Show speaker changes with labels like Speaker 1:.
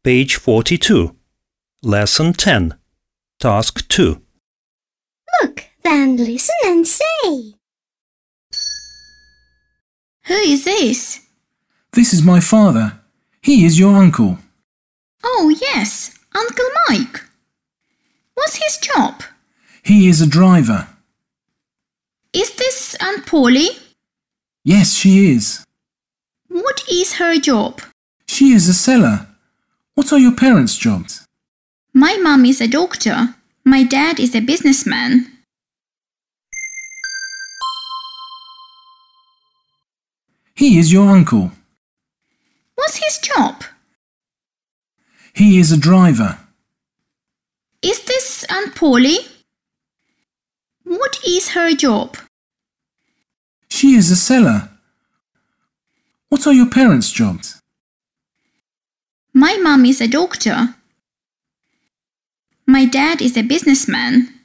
Speaker 1: Page 42. Lesson 10. Task 2.
Speaker 2: Look, then listen and say.
Speaker 3: Who is this?
Speaker 4: This is my father. He is your uncle.
Speaker 3: Oh, yes, Uncle Mike. What's his job?
Speaker 4: He is a driver.
Speaker 3: Is this Aunt Polly?
Speaker 4: Yes, she is.
Speaker 3: What is her job?
Speaker 4: She is a seller. What are your parents' jobs?
Speaker 3: My mum is a doctor. My dad is a businessman.
Speaker 4: He is your uncle.
Speaker 3: What's his job?
Speaker 4: He is a driver.
Speaker 3: Is this Aunt Polly? What is her job?
Speaker 4: She is a seller. What are your parents' jobs?
Speaker 3: My mum is a doctor. My dad is a businessman.